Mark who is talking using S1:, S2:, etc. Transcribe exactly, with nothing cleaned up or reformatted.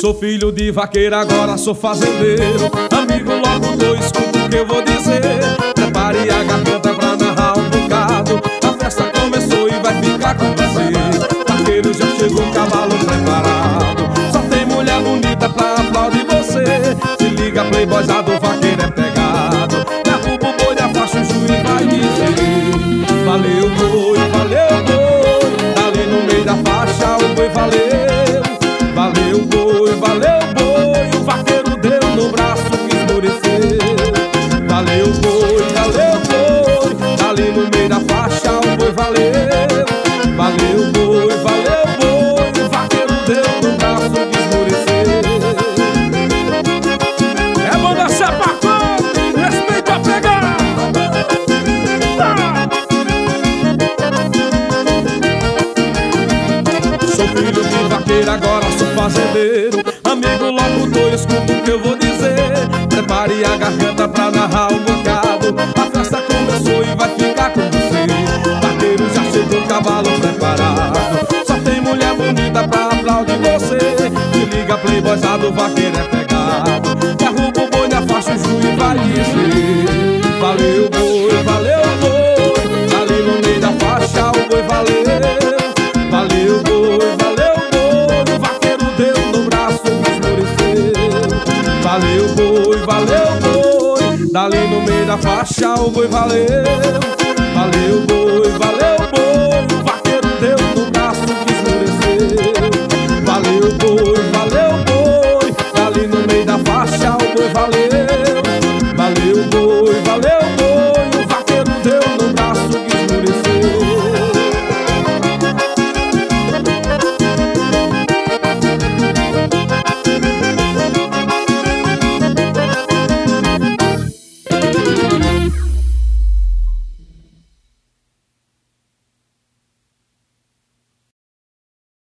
S1: Sou filho de vaqueiro, agora sou fazendeiro. Amigo, logo tô, escuta o que eu vou dizer. Prepare a garganta pra narrar um bocado. A festa começou e vai ficar com você. Vaqueiro já chegou, cavalo preparado. Só tem mulher bonita pra aplaudir você. Se liga, playboyzado, vaqueiro é pegado. Derruba o boi da faixa, o juiz vai dizer: valeu boi, valeu boi. Dali no meio da faixa o boi valeu. Valeu boi, valeu boi. O vaqueiro deu no braço e esmoreceu. Valeu boi, valeu boi. Dali no meio da faixa o boi valeu. Valeu boi, valeu boi. O vaqueiro deu no braço e esmoreceu. É banda Chapacão, respeita a pegada. Sou filho de vaqueiro, agora sou fazendeiro. Amigo, logo tô, escuta o que eu vou dizer. Prepare a garganta pra narrar um bocado. A festa começou e vai ficar com você. Vaqueiro já chegou, cavalo preparado. Só tem mulher bonita pra aplaudir você. Se liga, playboyzado, vaqueiro é pegado. Derruba o boi na faixa, o juiz vai dizer: valeu boi, valeu boi. Ali no meio da faixa o boi valeu. Valeu boi, valeu boi. O vaqueiro deu no braço e esmoreceu. Valeu boi, valeu boi. Dali no meio da faixa o boi valeu. Valeu boi, valeu